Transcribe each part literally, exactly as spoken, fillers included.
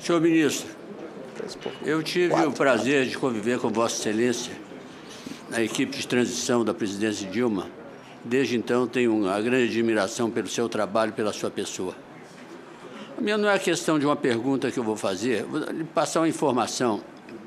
Senhor ministro, eu tive o prazer de conviver com Vossa Excelência na equipe de transição da presidência Dilma. Desde então, tenho uma grande admiração pelo seu trabalho e pela sua pessoa. A minha não é a questão de uma pergunta que eu vou fazer, vou lhe passar uma informação.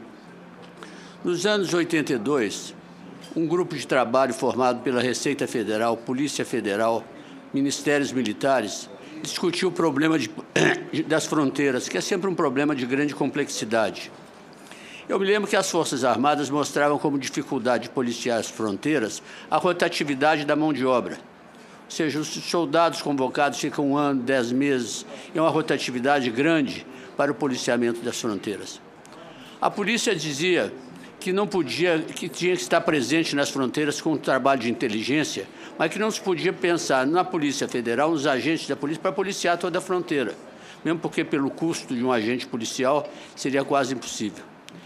Nos anos oitenta e dois, um grupo de trabalho formado pela Receita Federal, Polícia Federal, Ministérios Militares, discutiu o problema de, das fronteiras, que é sempre um problema de grande complexidade. Eu me lembro que as Forças Armadas mostravam como dificuldade de policiar as fronteiras a rotatividade da mão de obra. Ou seja, os soldados convocados ficam um ano, dez meses, e é uma rotatividade grande para o policiamento das fronteiras. A polícia dizia que não podia, que tinha que estar presente nas fronteiras com o trabalho de inteligência, mas que não se podia pensar na Polícia Federal, nos agentes da polícia, para policiar toda a fronteira, mesmo porque pelo custo de um agente policial seria quase impossível.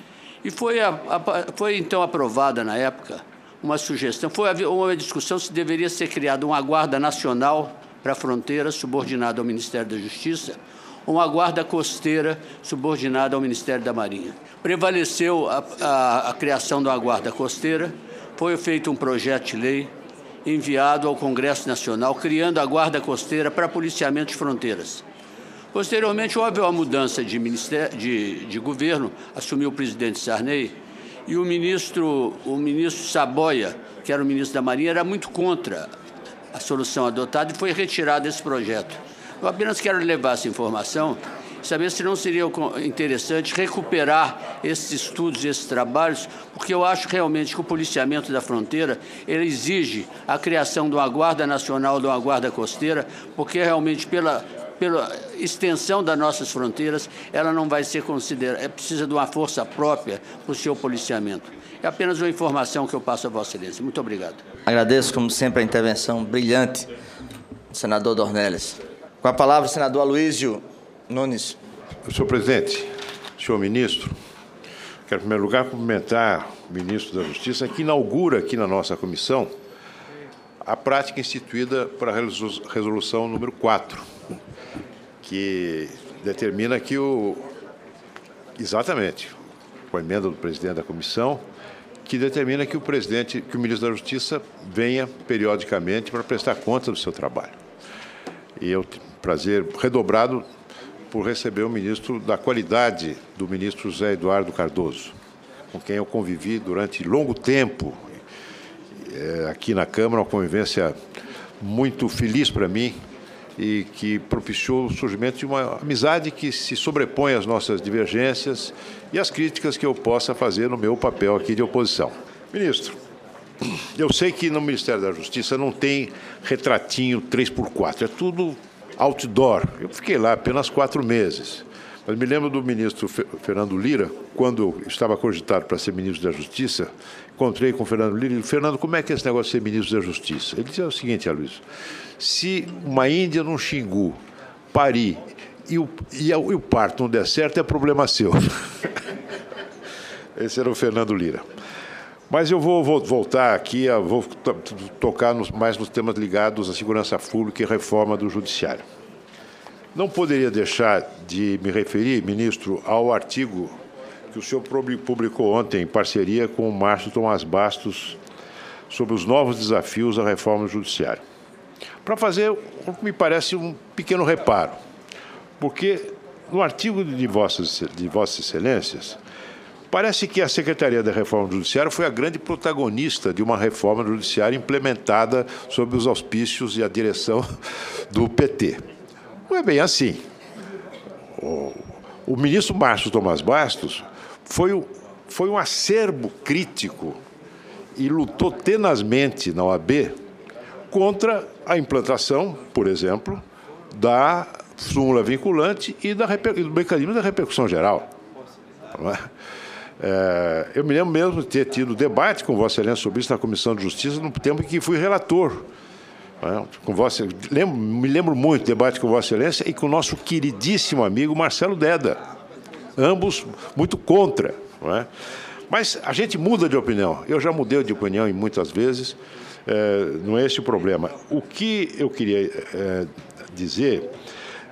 E foi, a, a, foi então aprovada na época uma sugestão, foi uma discussão se deveria ser criada uma Guarda Nacional para a fronteira, subordinada ao Ministério da Justiça, ou uma Guarda Costeira, subordinada ao Ministério da Marinha. Prevaleceu a, a, a criação de uma Guarda Costeira, foi feito um projeto de lei enviado ao Congresso Nacional, criando a Guarda Costeira para policiamento de fronteiras. Posteriormente, houve uma mudança de, ministério, de, de governo, assumiu o presidente Sarney, e o ministro, o ministro Saboia, que era o ministro da Marinha, era muito contra a solução adotada e foi retirado esse projeto. Eu apenas quero levar essa informação, saber se não seria interessante recuperar esses estudos, esses trabalhos, porque eu acho realmente que o policiamento da fronteira ele exige a criação de uma Guarda Nacional, de uma Guarda Costeira, porque realmente pela, pela extensão das nossas fronteiras, ela não vai ser considerada, precisa de uma força própria para o seu policiamento. É apenas uma informação que eu passo a Vossa Excelência. Muito obrigado. Agradeço, como sempre, a intervenção brilhante do senador Dornelles. Com a palavra, o senador Aloysio Nunes. Senhor presidente, senhor ministro, quero, em primeiro lugar, cumprimentar o ministro da Justiça, que inaugura aqui na nossa comissão a prática instituída para a resolução número quatro, que determina que o... Exatamente, com a emenda do presidente da comissão, que determina que o presidente, que o ministro da Justiça venha periodicamente para prestar conta do seu trabalho. E eu tenho prazer redobrado por receber o ministro da qualidade do ministro José Eduardo Cardoso, com quem eu convivi durante longo tempo é, aqui na Câmara, uma convivência muito feliz para mim e que propiciou o surgimento de uma amizade que se sobrepõe às nossas divergências e às críticas que eu possa fazer no meu papel aqui de oposição. Ministro, eu sei que no Ministério da Justiça não tem retratinho três por quatro, é tudo outdoor. Eu fiquei lá apenas quatro meses. Mas me lembro do ministro Fernando Lira, quando estava cogitado para ser ministro da Justiça, encontrei com o Fernando Lira e disse, Fernando, como é que é esse negócio de ser ministro da Justiça? Ele dizia o seguinte, Aloysio, se uma Índia num Xingu parir e o, e o parto não der certo, é problema seu. Esse era o Fernando Lira. Mas eu vou, vou voltar aqui, vou tocar nos, mais nos temas ligados à segurança pública e reforma do judiciário. Não poderia deixar de me referir, ministro, ao artigo que o senhor publicou ontem em parceria com o Márcio Tomás Bastos sobre os novos desafios da reforma do judiciário. Para fazer, o que me parece, um pequeno reparo, porque no artigo de Vossas, de Vossas Excelências, parece que a Secretaria da Reforma do Judiciário foi a grande protagonista de uma reforma do Judiciário implementada sob os auspícios e a direção do P T. Não é bem assim. O, o ministro Márcio Tomás Bastos foi, foi um acerbo crítico e lutou tenazmente na O A B contra a implantação, por exemplo, da súmula vinculante e da, do mecanismo da repercussão geral. Não é? É, eu me lembro mesmo de ter tido debate com Vossa Excelência sobre isso na Comissão de Justiça no tempo em que fui relator. É, com Vossa, lembro, me lembro muito do debate com Vossa Excelência e com o nosso queridíssimo amigo Marcelo Deda. Ambos muito contra. Não é? Mas a gente muda de opinião. Eu já mudei de opinião em muitas vezes. É, não é esse o problema. O que eu queria é, dizer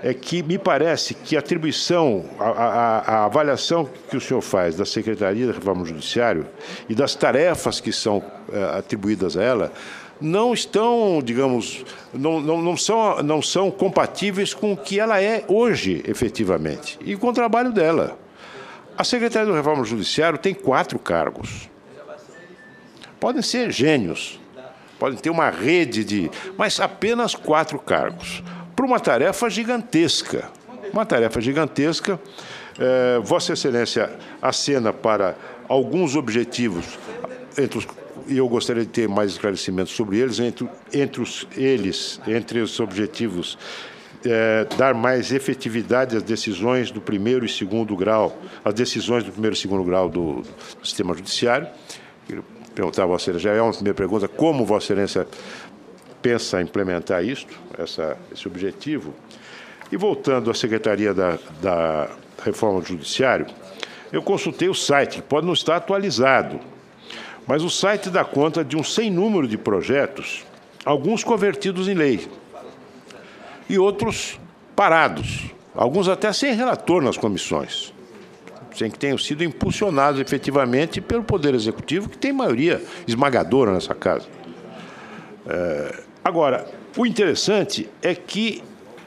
é que me parece que a atribuição, a, a, a avaliação que o senhor faz da Secretaria da Reforma do Judiciário e das tarefas que são é, atribuídas a ela não estão, digamos, não, não, não, são, não são compatíveis com o que ela é hoje, efetivamente, e com o trabalho dela. A Secretaria da Reforma do Judiciário tem quatro cargos. Podem ser gênios, podem ter uma rede de... mas apenas quatro cargos. Para uma tarefa gigantesca. Uma tarefa gigantesca. É, Vossa Excelência acena para alguns objetivos, entre os, e eu gostaria de ter mais esclarecimentos sobre eles, entre, entre os, eles, entre os objetivos, é, dar mais efetividade às decisões do primeiro e segundo grau, às decisões do primeiro e segundo grau do, do sistema judiciário. Quero perguntar a Vossa Excelência, já é uma primeira pergunta, como Vossa Excelência pensa implementar isto, essa, esse objetivo. E voltando à Secretaria da, da Reforma do Judiciário, eu consultei o site, que pode não estar atualizado, mas o site dá conta de um sem número de projetos, alguns convertidos em lei e outros parados, alguns até sem relator nas comissões, sem que tenham sido impulsionados efetivamente pelo Poder Executivo, que tem maioria esmagadora nessa casa. É, agora, o interessante é que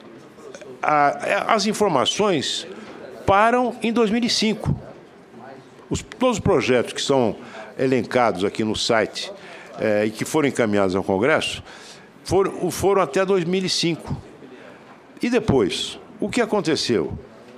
a, as informações param em dois mil e cinco. Os, todos os projetos que são elencados aqui no site é, e que foram encaminhados ao Congresso foram, foram até dois mil e cinco. E depois, o que aconteceu?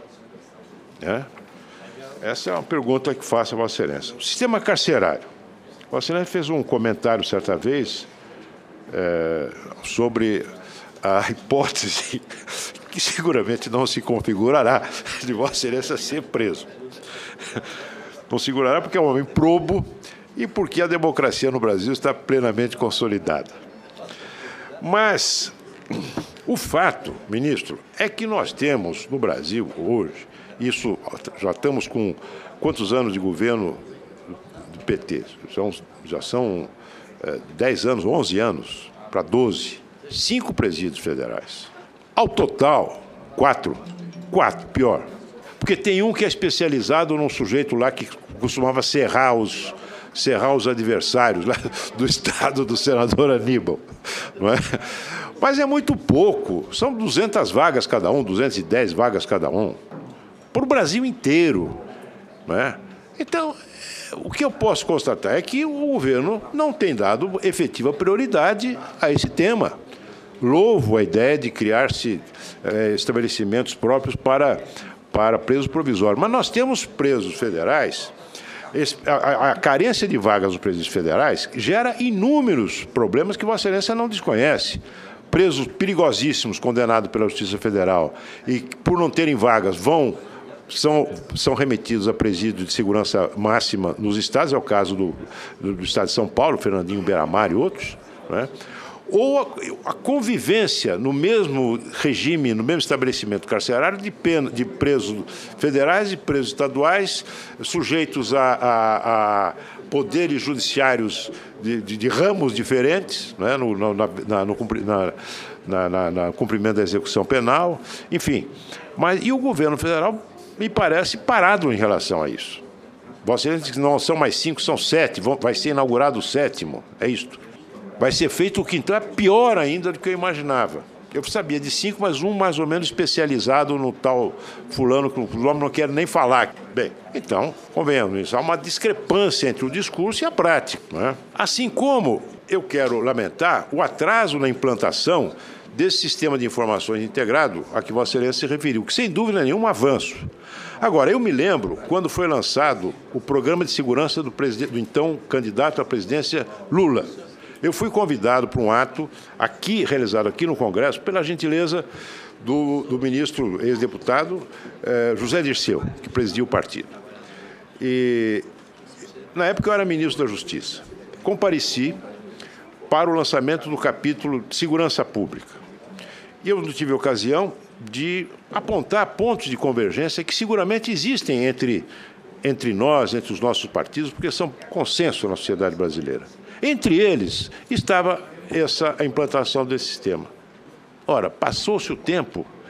É? Essa é uma pergunta que faço a Vossa Excelência. O sistema carcerário. Vossa Excelência fez um comentário certa vez é, sobre a hipótese que seguramente não se configurará de Vossa Excelência ser preso. Não se configurará porque é um homem probo e porque a democracia no Brasil está plenamente consolidada. Mas o fato, ministro, é que nós temos no Brasil hoje, isso já estamos com quantos anos de governo do P T? São, já são é, dez anos, onze anos, para doze, cinco presídios federais. Ao total, quatro, quatro, pior. Porque tem um que é especializado num sujeito lá que costumava serrar os, serrar os adversários lá do estado do senador Aníbal, não é? Mas é muito pouco, são duzentas vagas cada um, duzentas e dez vagas cada um, para o Brasil inteiro, não é? Então, o que eu posso constatar é que o governo não tem dado efetiva prioridade a esse tema. Louvo a ideia de criar-se é, estabelecimentos próprios para, para presos provisórios, mas nós temos presos federais. Esse, a, a carência de vagas dos presídios federais gera inúmeros problemas que Vossa Excelência não desconhece. Presos perigosíssimos condenados pela Justiça Federal e, por não terem vagas, vão, são, são remetidos a presídio de segurança máxima nos estados, é o caso do, do, do estado de São Paulo, Fernandinho Beiramar e outros, né? Ou a, a convivência no mesmo regime, no mesmo estabelecimento carcerário de, pena, de presos federais e presos estaduais, sujeitos a, a, a poderes judiciários de, de, de ramos diferentes, né, no, no, na, no, na, na, na, na cumprimento da execução penal, enfim. Mas, e o governo federal me parece parado em relação a isso. Vossa Excelência diz que não são mais cinco, são sete, vão, vai ser inaugurado o sétimo, é isto. Vai ser feito o quinto, é pior ainda do que eu imaginava. Eu sabia de cinco, mas um mais ou menos especializado no tal fulano, que o nome não quero nem falar. Bem, então, convenhamos, há uma discrepância entre o discurso e a prática, não é? Assim como eu quero lamentar o atraso na implantação desse sistema de informações integrado a que Vossa Excelência se referiu, que sem dúvida nenhuma é um avanço. Agora, eu me lembro quando foi lançado o programa de segurança do, presidente, do então candidato à presidência Lula. Eu fui convidado para um ato aqui, realizado aqui no Congresso, pela gentileza do, do ministro, ex-deputado, eh, José Dirceu, que presidia o partido. E, na época, eu era ministro da Justiça. Compareci para o lançamento do capítulo de Segurança Pública. E eu tive a ocasião de apontar pontos de convergência que seguramente existem entre, entre nós, entre os nossos partidos, porque são consenso na sociedade brasileira. Entre eles estava essa, a implantação desse sistema. Ora, passou-se o tempo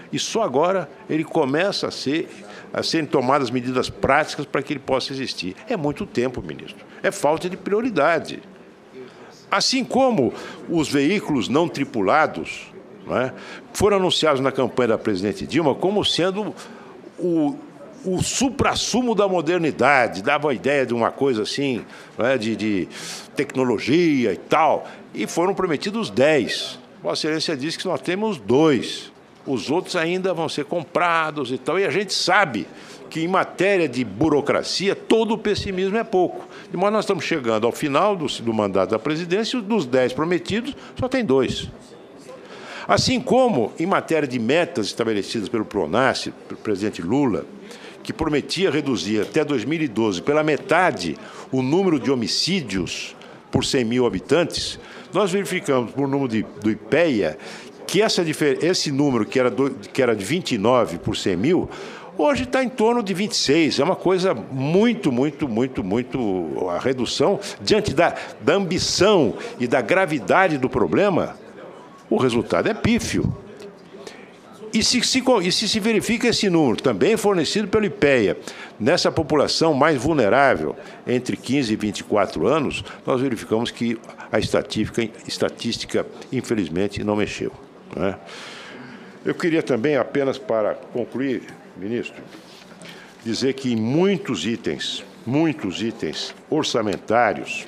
E só agora ele começa a ser, a serem tomadas medidas práticas para que ele possa existir. É muito tempo, ministro. É falta de prioridade. Assim como os veículos não tripulados, não é, foram anunciados na campanha da presidente Dilma como sendo o, o suprassumo da modernidade, dava a ideia de uma coisa assim, não é, de, de tecnologia e tal, e foram prometidos dez. Vossa Excelência disse que nós temos dois. Os outros ainda vão ser comprados e tal. E a gente sabe que, em matéria de burocracia, todo o pessimismo é pouco. De modo que nós estamos chegando ao final do, do mandato da presidência, e dos dez prometidos, só tem dois. Assim como, em matéria de metas estabelecidas pelo PRONASSE, pelo presidente Lula, que prometia reduzir até dois mil e doze pela metade o número de homicídios por cem mil habitantes, nós verificamos, por número de, do IPEA, que essa, esse número, que era, do, que era de vinte e nove por cem mil, hoje está em torno de vinte e seis. É uma coisa muito, muito, muito, muito... A redução, diante da, da ambição e da gravidade do problema, o resultado é pífio. E se se, e se se verifica esse número, também fornecido pelo IPEA, nessa população mais vulnerável, entre quinze e vinte e quatro anos, nós verificamos que a estatística, estatística infelizmente, não mexeu. Não é? Eu queria também, apenas para concluir, ministro, dizer que em muitos itens, muitos itens orçamentários,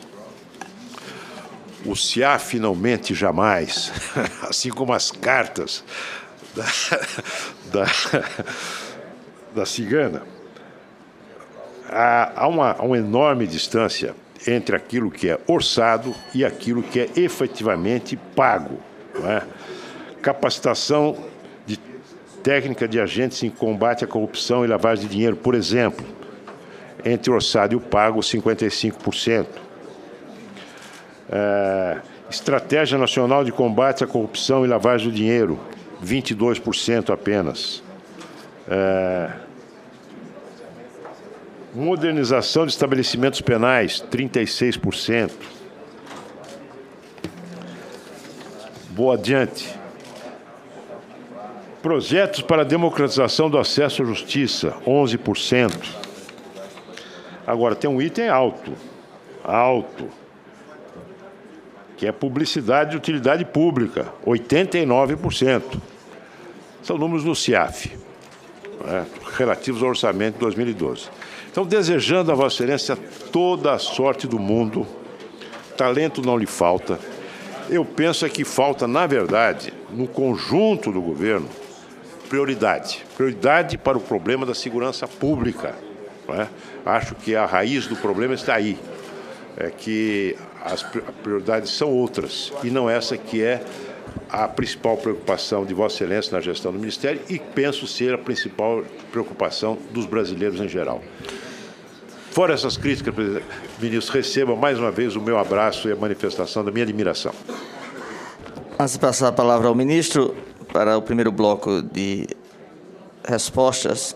o S E A finalmente jamais, assim como as cartas da, da, da cigana, há, há, uma, há uma enorme distância entre aquilo que é orçado e aquilo que é efetivamente pago. Não é? Capacitação de técnica de agentes em combate à corrupção e lavagem de dinheiro, por exemplo, entre o orçado e o pago, cinquenta e cinco por cento. É, Estratégia Nacional de Combate à Corrupção e Lavagem de Dinheiro, vinte e dois por cento apenas. É, Modernização de estabelecimentos penais, trinta e seis por cento. Vou adiante. Projetos para a democratização do acesso à justiça, onze por cento. Agora, tem um item alto, alto, que é publicidade de utilidade pública, oitenta e nove por cento. São números do C I A F, né, relativos ao orçamento de dois mil e doze. Então, desejando a Vossa Excelência toda a sorte do mundo, talento não lhe falta. Eu penso é que falta, na verdade, no conjunto do governo, prioridade. Prioridade para o problema da segurança pública. Não é? Acho que a raiz do problema está aí. É que as prioridades são outras, e não essa que é a principal preocupação de Vossa Excelência na gestão do Ministério, e penso ser a principal preocupação dos brasileiros em geral. Fora essas críticas, ministro, receba mais uma vez o meu abraço e a manifestação da minha admiração. Antes de passar a palavra ao ministro, para o primeiro bloco de respostas,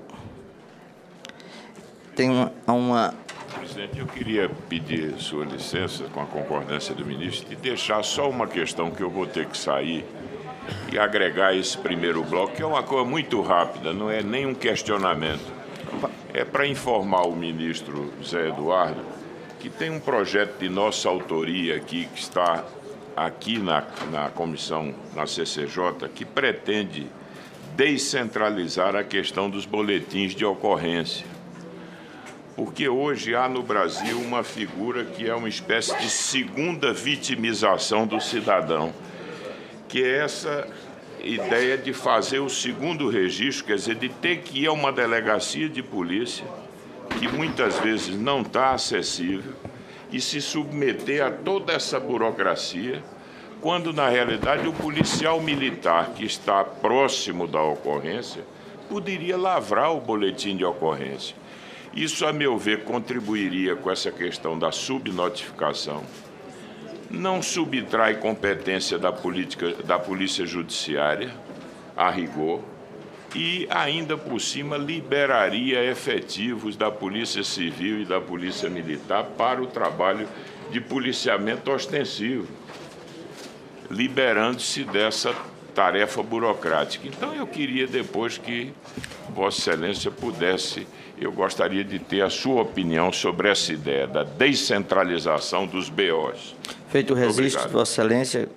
tem uma... uma Presidente, eu queria pedir sua licença, com a concordância do ministro, de deixar só uma questão que eu vou ter que sair e agregar esse primeiro bloco, que é uma coisa muito rápida, não é nem um questionamento. É para informar o ministro Zé Eduardo que tem um projeto de nossa autoria aqui, que está aqui na, na comissão, na C C J, que pretende descentralizar a questão dos boletins de ocorrência. Porque hoje há no Brasil uma figura que é uma espécie de segunda vitimização do cidadão, que é essa ideia de fazer o segundo registro, quer dizer, de ter que ir a uma delegacia de polícia, que muitas vezes não está acessível, e se submeter a toda essa burocracia, quando, na realidade, o policial militar que está próximo da ocorrência poderia lavrar o boletim de ocorrência. Isso, a meu ver, contribuiria com essa questão da subnotificação, não subtrai competência da, política, da Polícia Judiciária, a rigor, e, ainda por cima, liberaria efetivos da Polícia Civil e da Polícia Militar para o trabalho de policiamento ostensivo, liberando-se dessa tarefa burocrática. Então, eu queria depois que Vossa Excelência pudesse, eu gostaria de ter a sua opinião sobre essa ideia da descentralização dos B Os. Feito o registro, Obrigado. Vossa Excelência,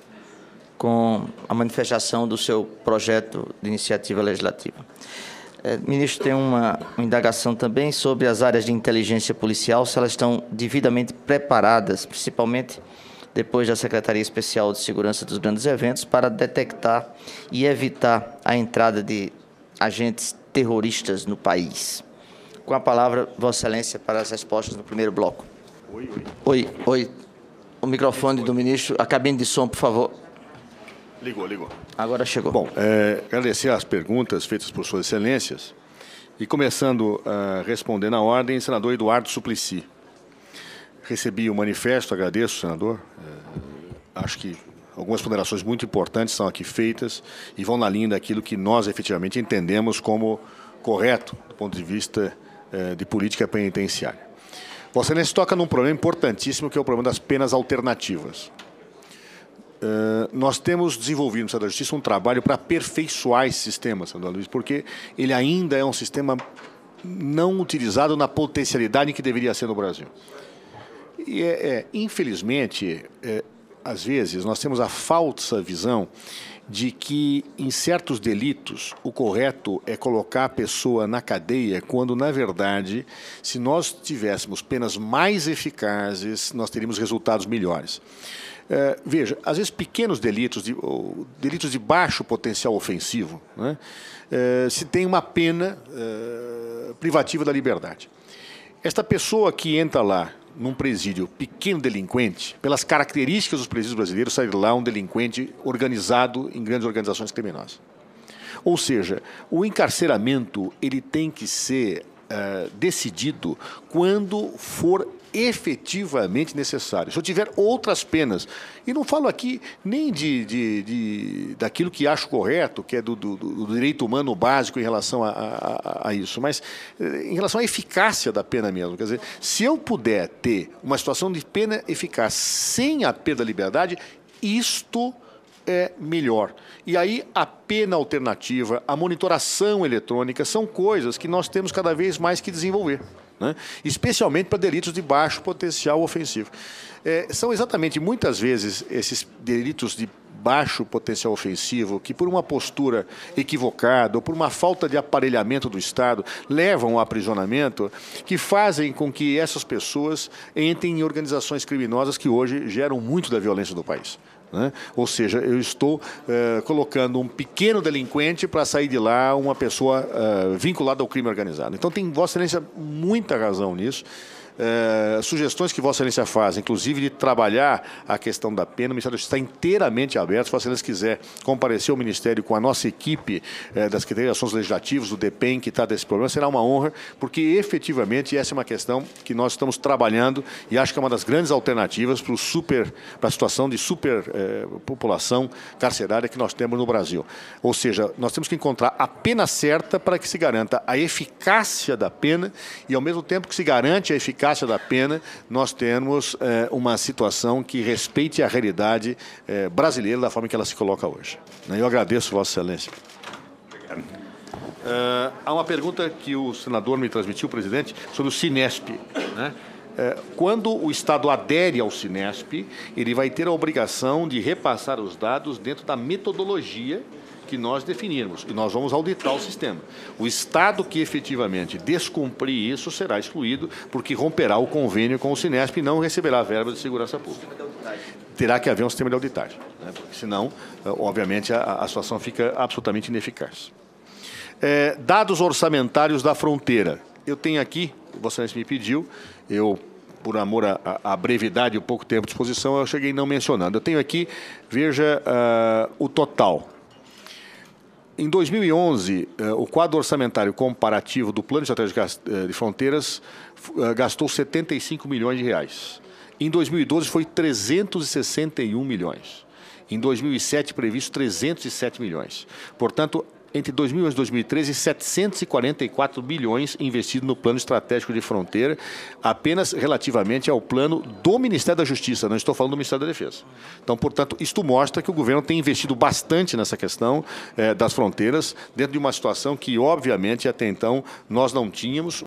com a manifestação do seu projeto de iniciativa legislativa. É, ministro, tem uma, uma indagação também sobre as áreas de inteligência policial, se elas estão devidamente preparadas, principalmente depois da Secretaria Especial de Segurança dos Grandes Eventos, para detectar e evitar a entrada de agentes terroristas no país. Com a palavra, Vossa Excelência, para as respostas no primeiro bloco. Oi, oi. Oi, oi. O microfone do ministro, a cabine de som, por favor. Ligou, ligou. Agora chegou. Bom, é, agradecer as perguntas feitas por Suas Excelências e começando a responder na ordem, senador Eduardo Suplicy. Recebi o manifesto, agradeço, senador. É, acho que algumas ponderações muito importantes são aqui feitas e vão na linha daquilo que nós efetivamente entendemos como correto do ponto de vista é, de política penitenciária. Vossa Excelência toca num problema importantíssimo, que é o problema das penas alternativas. Uh, nós temos desenvolvido no Ministério da Justiça um trabalho para aperfeiçoar esse sistema, senador Luiz, porque ele ainda é um sistema não utilizado na potencialidade que deveria ser no Brasil. E, é, é, infelizmente, é, às vezes, nós temos a falsa visão de que, em certos delitos, o correto é colocar a pessoa na cadeia, quando, na verdade, se nós tivéssemos penas mais eficazes, nós teríamos resultados melhores. É, veja, às vezes pequenos delitos, de, ou, delitos de baixo potencial ofensivo, né, é, se tem uma pena é, privativa da liberdade. Esta pessoa que entra lá num presídio pequeno delinquente, pelas características dos presídios brasileiros, sai de lá um delinquente organizado em grandes organizações criminosas. Ou seja, o encarceramento ele tem que ser é, decidido quando for efetivamente necessário. Se eu tiver outras penas, e não falo aqui nem de, de, de, daquilo que acho correto, que é do, do, do direito humano básico em relação a, a, a isso, mas em relação à eficácia da pena mesmo. Quer dizer, se eu puder ter uma situação de pena eficaz sem a perda da liberdade, isto é melhor. E aí a pena alternativa, a monitoração eletrônica são coisas que nós temos cada vez mais que desenvolver, né? Especialmente para delitos de baixo potencial ofensivo. É, são exatamente, muitas vezes, esses delitos de baixo potencial ofensivo que, por uma postura equivocada ou por uma falta de aparelhamento do Estado, levam ao aprisionamento, que fazem com que essas pessoas entrem em organizações criminosas que hoje geram muito da violência do país. Né? Ou seja, eu estou uh, colocando um pequeno delinquente para sair de lá uma pessoa uh, vinculada ao crime organizado. Então tem Vossa Excelência muita razão nisso. Uh, sugestões que Vossa Excelência faz, inclusive de trabalhar a questão da pena, o Ministério da Justiça está inteiramente aberto. Se Vossa Excelência quiser comparecer ao Ministério com a nossa equipe uh, das Secretarias de Ações Legislativas, do D P E M, que está desse problema, será uma honra, porque efetivamente essa é uma questão que nós estamos trabalhando e acho que é uma das grandes alternativas para o super, para a situação de superpopulação uh, carcerária que nós temos no Brasil. Ou seja, nós temos que encontrar a pena certa para que se garanta a eficácia da pena e, ao mesmo tempo que se garante a eficácia da pena, nós temos eh, uma situação que respeite a realidade eh, brasileira da forma que ela se coloca hoje. Eu agradeço, Vossa Excelência. Obrigado. Uh, há uma pergunta que o senador me transmitiu, presidente, sobre o Cinesp, né? Uh, quando o Estado adere ao Cinesp, ele vai ter a obrigação de repassar os dados dentro da metodologia que nós definirmos, e nós vamos auditar o sistema. O Estado que efetivamente descumprir isso será excluído, porque romperá o convênio com o Cinesp e não receberá verba de segurança pública. Terá que haver um sistema de auditagem, né? Porque senão, obviamente, a, a situação fica absolutamente ineficaz. É, dados orçamentários da fronteira. Eu tenho aqui, Vossa Excelência me pediu, eu, por amor à brevidade e o pouco tempo de exposição, eu cheguei não mencionando. Eu tenho aqui, veja, uh, o total. Em dois mil e onze, o quadro orçamentário comparativo do Plano Estratégico de Fronteiras gastou setenta e cinco milhões de reais. Em dois mil e doze foi trezentos e sessenta e um milhões. Em dois mil e sete, previsto trezentos e sete milhões. Portanto, entre dois mil e onze e dois mil e treze, setecentos e quarenta e quatro bilhões investidos no plano estratégico de fronteira, apenas relativamente ao plano do Ministério da Justiça, não estou falando do Ministério da Defesa. Então, portanto, isto mostra que o governo tem investido bastante nessa questão eh, das fronteiras, dentro de uma situação que, obviamente, até então nós não tínhamos,